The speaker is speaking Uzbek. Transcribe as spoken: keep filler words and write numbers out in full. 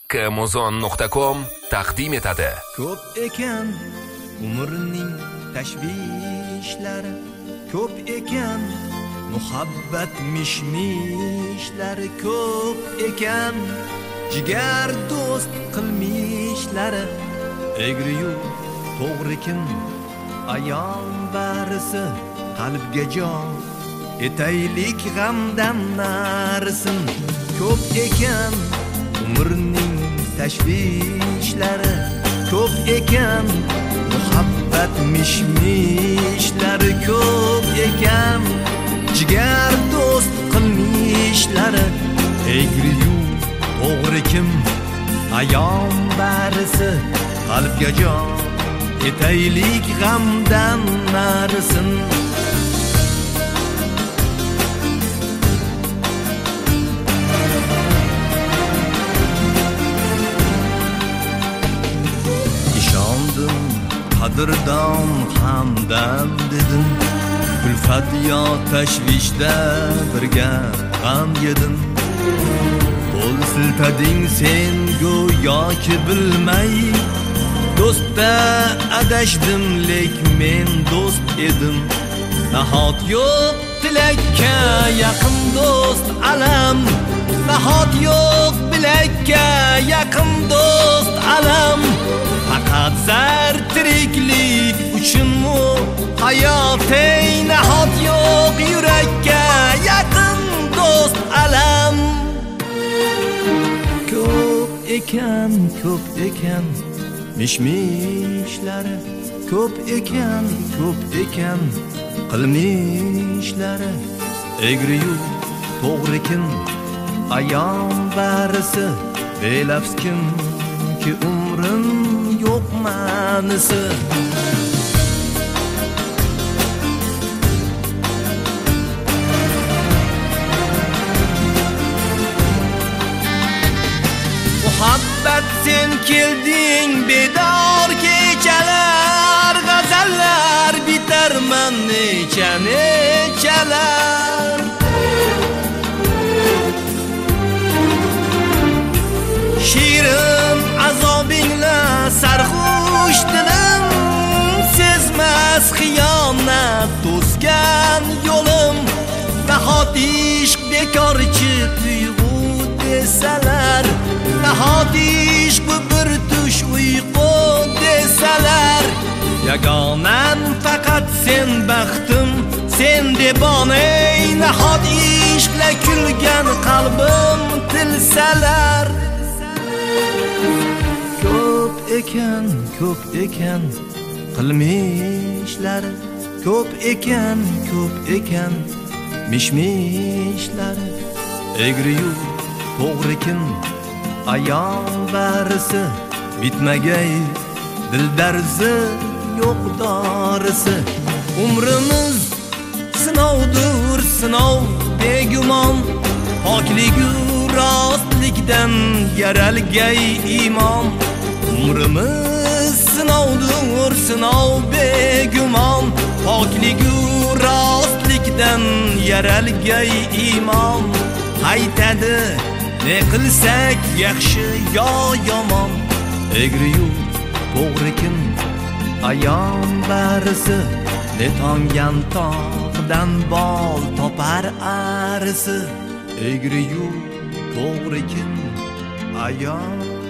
Amazon nuqta com taqdim etadi. Ko'p ekan umrning tashvishlari, ko'p ekan muhabbat mishmishlari, ko'p ekan jigar do'st qilmishlari. Egri-yu to'g'ri kim ayon barisi, qalbga jon etaylik g'amdan narisin. Ko'p ekan umrning tashvishlari, ko'p ekan muhabbat mishmishlari, ko'p ekan jigar do'st qilmishlari. Egri-yu to'g'ri kim ayon barisi, qalbga jon etaylik g'amdan narisin. Ishondim qadrdon hamdam dedim, kulfat yo tashvishda birga g'am yedim. Qo'l siltading sen go'yoki bilmay, do'stda adashdim lek men do'st edim. Nahot yo'q tilakka yaqin do'st alam, nahot yo'q bilakka yaqin do'st alam. Faqat zar tiriklik uchunmi hayot, ey nahot yo'q yurakka yaqin do'st alam. Ko'p ekan, ko'p ekan mishmishlari, ko'p ekan, ko'p ekan qilmishlari. Egri-yu to'g'ri kim ayon barisi, belafs kim ki umrim yo'q ma'nisi. Muhabbat sen kelding bedor kechalar, g'azallar bitarman necha nechalar. Shirin azobingla sarxush dilim, sezmas xiyonat to'sgan yo'lim. Nahot ishq bekorchi tuyg'u desalar, nahot ishq bu bir tush uyqu desalar. Yagonan faqat sen baxtim, sen debon, ey nahot ishqla kulgan qalbim tilsalar. Ko'p ekan, ko'p ekan qilmishlari, ko'p ekan, ko'p ekan mishmishlari. Egri-yu to'g'ri kim ayon barisi, bitmagay dildarzi yo'q dorisi. Umrimiz sinovdir, sinov begumon, pokligu rostlikdan yaralgay iymon. Umrimiz sinovdir, sinov begumon, pokligu rostlikdan yaralgay iymon. Aytadi ne qilsak yaxshi yo yomon. Egri-yu to'g'ri kim ayon barisi, netongan tog'dan bol topar arisi. Egri-yu to'g'ri kim ayon